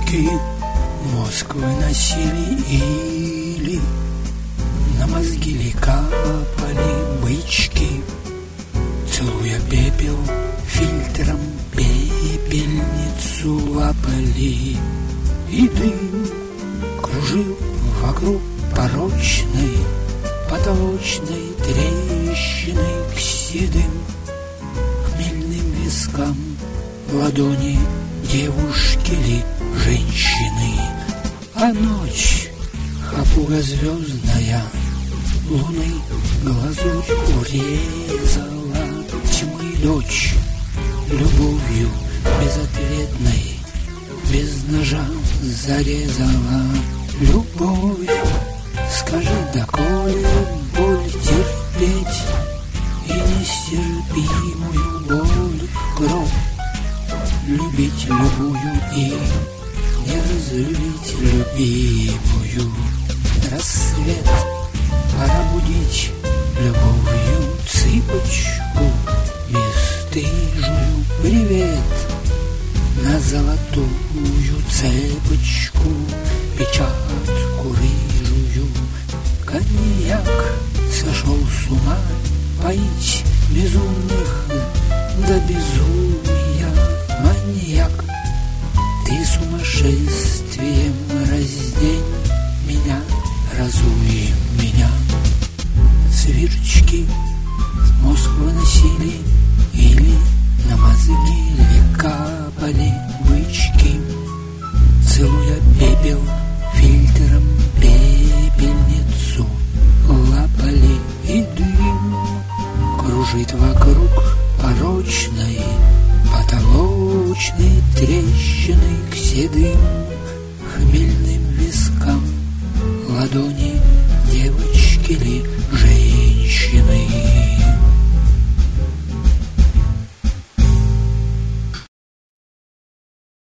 бычки мозг выносили или на мозги ли капали бычки, целуя пепел фильтром пепельницу лапали. И дым кружил вокруг порочной потолочной трещины к седым хмельным вискам ладони девушки ли женщины. А ночь хапуга звездная луны глазурь урезала тьмы дочь любовью безответной без ножа зарезала. Любовь, скажи, доколе боль терпеть и нестерпимую боль в гроб, любить любую и не разлюбить любимую. Рассвет, пора будить любовью цыпочку бесстыжую. Привет на золотую цепочку, печатку рыжую. Коньяк сошел с ума поить безумных до безумия. Маньяк, ты сумасшествием раздень меня, разуй меня. Свирчки мозг выносили или на мозги ли капали бычки, целуя пепел фильтром пепельницу лапали. И дым кружит вокруг порочной потолочной трещины к седым хмельным вискам ладони